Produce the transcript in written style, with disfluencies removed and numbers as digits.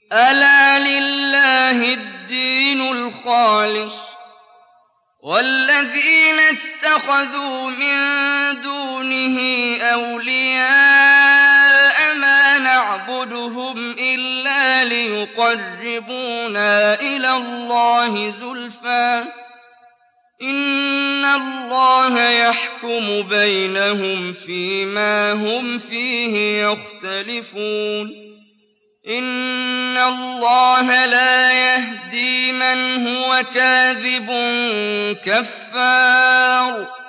ألا لله الدين الخالص والذين اتخذوا من دونه أولياء ما نعبدهم إلا ليقربونا إلى الله زلفى إن الله يحكم بينهم فيما هم فيه يختلفون إن الله لا يهدي من هو كاذب كفار